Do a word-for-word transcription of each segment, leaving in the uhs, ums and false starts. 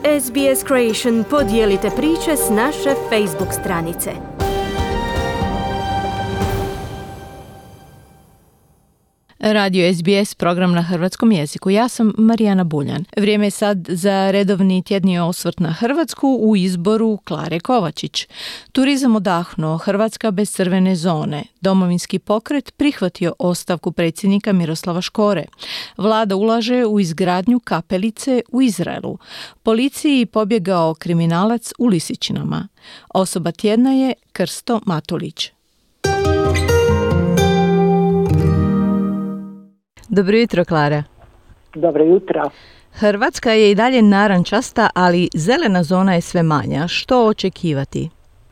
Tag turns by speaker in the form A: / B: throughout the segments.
A: S B S Creation podijelite priče s naše Facebook stranice.
B: Radio S B S, program na hrvatskom jeziku. Ja sam Marijana Buljan. Vrijeme je sad za redovni tjedni osvrt na Hrvatsku u izboru Klare Kovačić. Turizam odahnuo, Hrvatska bez crvene zone. Domovinski pokret prihvatio ostavku predsjednika Miroslava Škore. Vlada ulaže u izgradnju kapelice u Izraelu. Policiji pobjegao kriminalac u Lisičinama. Osoba tjedna je Krsto Matulić. Dobro jutro, Klara.
C: Dobro jutro.
B: Hrvatska je i dalje narančasta, ali zelena zona je sve manja. Što očekivati?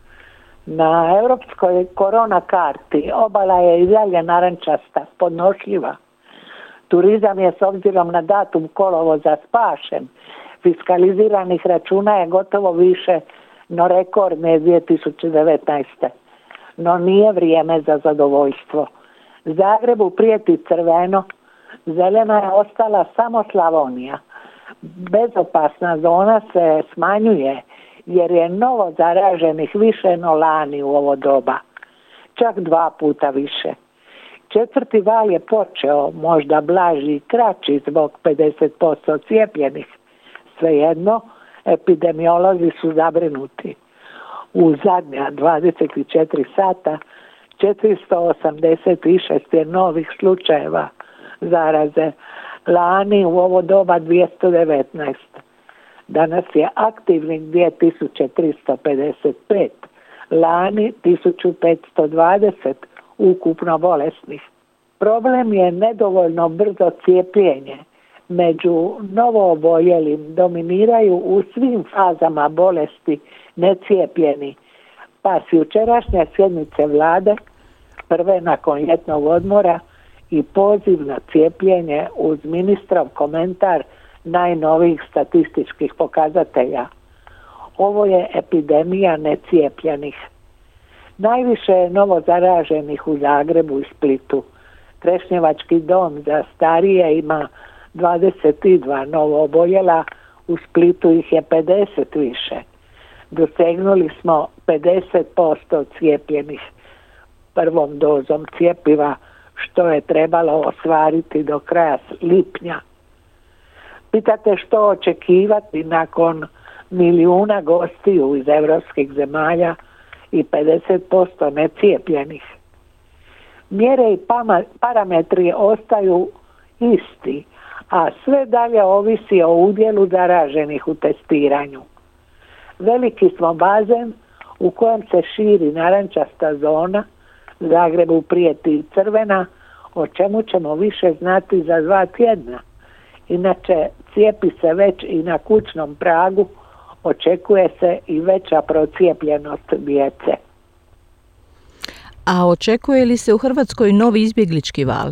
C: Na europskoj korona karti obala je i dalje narančasta, podnošljiva. Turizam je s obzirom na datum kolovoza spašen. Fiskaliziranih računa je gotovo više, no rekordne dvije tisuće devetnaeste. No nije vrijeme za zadovoljstvo. Zagrebu prijeti crveno, zelena je ostala samo Slavonija. Bezopasna zona se smanjuje jer je novo zaraženih više no lani u ovo doba. Čak dva puta više. Četvrti val je počeo, možda blaži i kraći zbog pedeset posto cijepljenih. Svejedno, epidemiolozi su zabrinuti. U zadnja dvadeset četiri sata četiristo osamdeset šest je novih slučajeva zaraze. Lani u ovo doba dvjesto devetnaest. Danas je aktivnih dvije tisuće tristo pedeset pet. Lani tisuću petsto dvadeset ukupno bolesnih. Problem je nedovoljno brzo cijepljenje. Među novooboljelim dominiraju u svim fazama bolesti necijepljeni. Pa s jučerašnje sjednice vlade, prve nakon ljetnog odmora, i poziv na cijepljenje uz ministrov komentar najnovijih statističkih pokazatelja. Ovo je epidemija necijepljenih. Najviše je novo zaraženih u Zagrebu i Splitu. Trešnjevački dom za starije ima dvadeset dva novo oboljela, u Splitu ih je pedeset više. Dosegnuli smo pedeset posto cijepljenih prvom dozom cjepiva, što je trebalo ostvariti do kraja lipnja. Pitate što očekivati nakon milijuna gostiju iz europskih zemalja i pedeset posto necijepljenih. Mjere i parametri ostaju isti, a sve dalje ovisi o udjelu zaraženih u testiranju. Veliki smo bazen u kojem se širi narančasta zona, Zagrebu prijeti crvena, o čemu ćemo više znati za dva tjedna. Inače, cijepi se već i na kućnom pragu, očekuje se i veća procijepljenost djece.
B: A očekuje li se u Hrvatskoj novi izbjeglički val?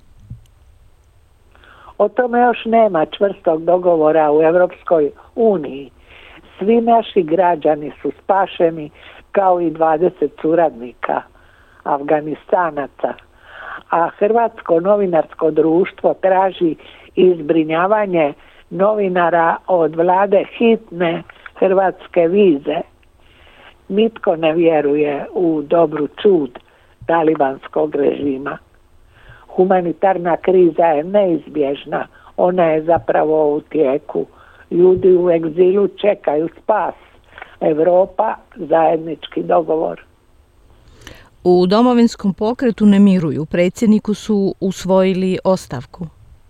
C: O tome još nema čvrstog dogovora u Europskoj uniji. Svi naši građani su spašeni, kao i dvadeset suradnika Afganistanaca, a Hrvatsko novinarsko društvo traži izbrinjavanje novinara od vlade hitne hrvatske vize. Nitko ne vjeruje u dobru čud talibanskog režima. Humanitarna kriza je neizbježna, ona je zapravo u tijeku. Ljudi u egzilu čekaju spas. Europa, zajednički dogovor.
B: U Domovinskom pokretu ne miruju. Predsjedniku su usvojili ostavku.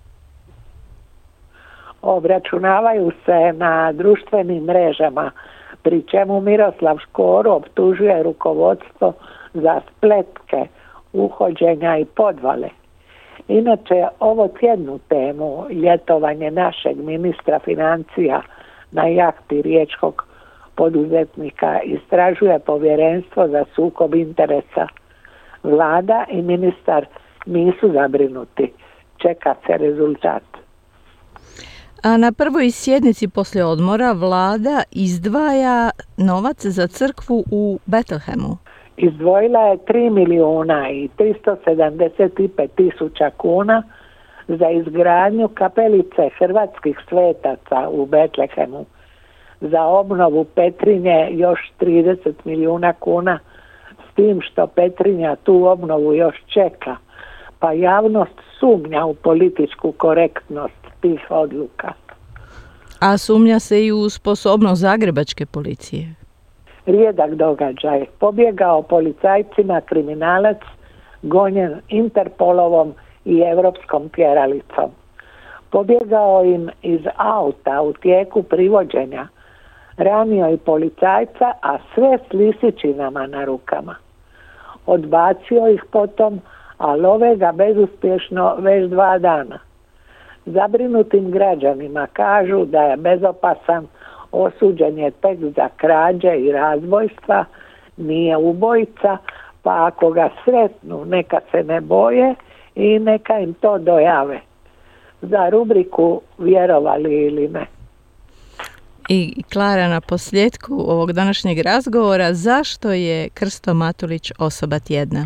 C: Obračunavaju se na društvenim mrežama, pri čemu Miroslav Škoro optužuje rukovodstvo za spletke, uhođenja i podvale. Inače, ovo tjednu temu, ljetovanje našeg ministra financija na jahti riječkog poduzetnika, istražuje povjerenstvo za sukob interesa. Vlada i ministar nisu zabrinuti. Čeka se rezultat.
B: A na prvoj sjednici poslije odmora vlada izdvaja novac za crkvu u Betlehemu.
C: Izdvojila je tri milijuna i tristo sedamdeset pet tisuća kuna za izgradnju kapelice hrvatskih svetaca u Betlehemu. za obnovu Petrinje još trideset milijuna kuna, s tim što Petrinja tu obnovu još čeka, pa javnost sumnja u političku korektnost tih odluka.
B: A sumnja se i u sposobnost zagrebačke policije.
C: Rijedak događaj. Pobjegao policajcima kriminalac gonjen Interpolovom i europskom tjeralicom. Pobjegao im iz auta u tijeku privođenja, ranio i policajca, a sve s lisičinama na rukama. Odbacio ih potom, a love ga bezuspješno već dva dana. Zabrinutim građanima kažu da je bezopasan, osuđen je tek za krađe i razbojstva, nije ubojica, pa ako ga sretnu neka se ne boje i neka im to dojave. Za rubriku vjerovali ili ne.
B: I Klara, na posljedku ovog današnjeg razgovora, zašto je Krsto Matulić osoba tjedna?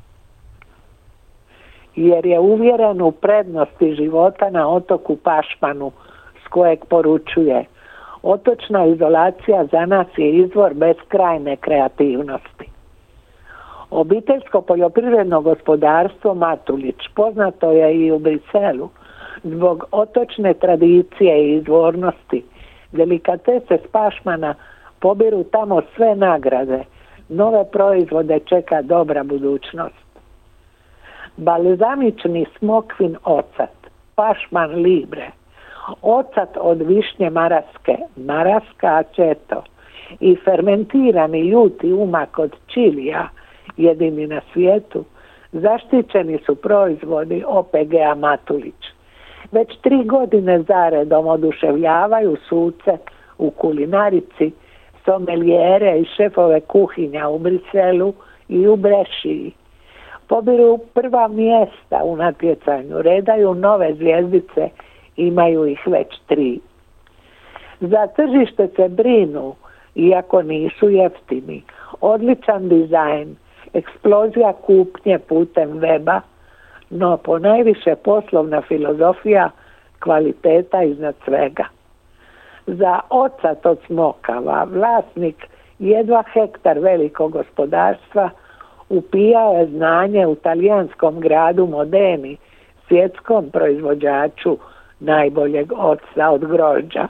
C: Jer je uvjeren u prednosti života na otoku Pašmanu, s kojeg poručuje: otočna izolacija za nas je izvor beskrajne kreativnosti. Obiteljsko poljoprivredno gospodarstvo Matulić poznato je i u Briselu zbog otočne tradicije i izvornosti. Delikatese s Pašmana pobiru tamo sve nagrade. Nove proizvode čeka dobra budućnost. Balzamični smokvin ocat, Pašman Libre, ocat od višnje maraske, Maraska aceto, i fermentirani ljuti umak od čilija, jedini na svijetu, zaštićeni su proizvodi O P G-a Matulić. Već tri godine zaredom oduševljavaju suce u kulinarici, sommelijere i šefove kuhinja u Briselu i u Brešiji. Pobiru prva mjesta u natjecanju, redaju nove zvjezdice, imaju ih već tri. Za tržište se brinu, iako nisu jeftini. Odličan dizajn, eksplozija kupnje putem weba, no ponajviše poslovna filozofija, kvaliteta iznad svega. Za ocat od smokava, vlasnik jedva hektar velikog gospodarstva, upijao je znanje u talijanskom gradu Modeni, svjetskom proizvođaču najboljeg octa od grožđa.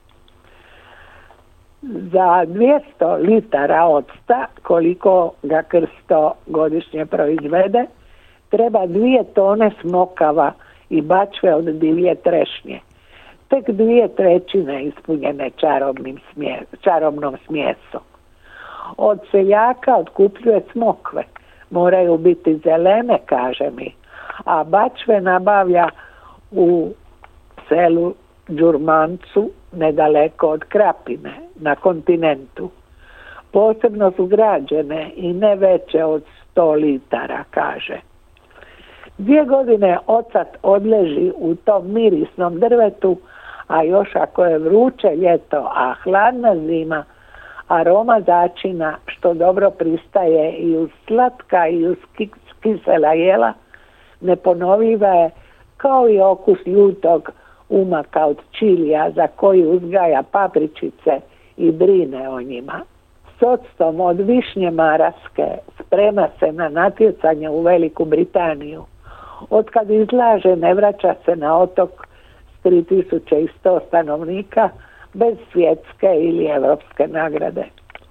C: Za dvjesto litara octa, koliko ga Krsto godišnje proizvede, treba dvije tone smokava i bačve od divlje trešnje. Tek dvije trećine ispunjene čarobnim smje, čarobnom smjesom. Od seljaka otkupljuje smokve. Moraju biti zelene, kaže mi. A bačve nabavlja u selu Đurmancu, nedaleko od Krapine, na kontinentu. Posebno su građene i ne veće od sto litara, kaže. Dvije godine ocat odleži u tom mirisnom drvetu, a još ako je vruće ljeto, a hladna zima, aroma začina, što dobro pristaje i uz slatka i uz kisela jela, neponoviva je kao i okus ljutog umaka od čilija za koji uzgaja papričice i brine o njima. S octom od višnje maraske sprema se na natjecanje u Veliku Britaniju. Otkad izlaže ne vraća se na otok s tri tisuće sto stanovnika bez svjetske ili evropske nagrade.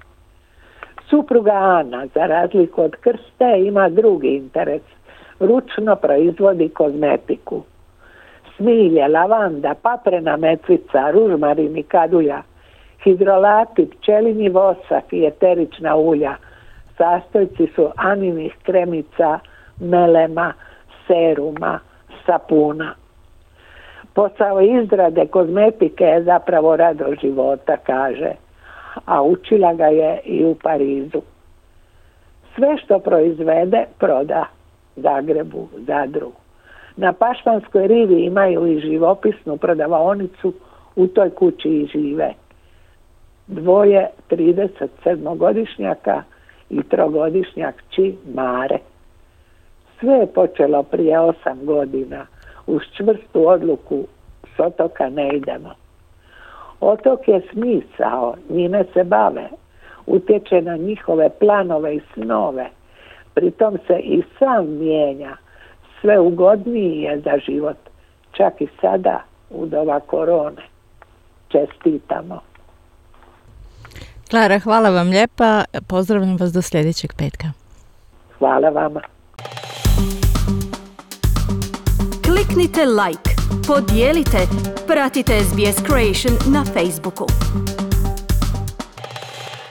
C: Supruga Ana, za razliku od Krste, ima drugi interes. Ručno proizvodi kozmetiku. Smilje, lavanda, paprena metvica, ružmarin i kadulja, hidrolati, pčelini vosak i eterična ulja. Sastojci su Aninih kremica, melema, seruma, sapuna. Posao izrade kozmetike je zapravo rado života, kaže, a učila ga je i u Parizu. Sve što proizvede, proda Zagrebu, Zadru. Na Pašmanskoj rivi imaju i živopisnu prodavaonicu, u toj kući i žive. Dvoje tridesetsedmogodišnjaka i trogodišnjak kći Mare. Sve je počelo prije osam godina. Uz čvrstu odluku s otoka ne idemo. Otok je smisao, njime se bave, utječe na njihove planove i snove. Pritom se i sam mijenja, sve ugodniji je za život, čak i sada u doba korone. Čestitamo.
B: Klara, hvala vam lijepa. Pozdravljam vas do sljedećeg petka.
C: Hvala vama.
A: Kliknite like, podijelite, pratite S B S Creation na Facebooku.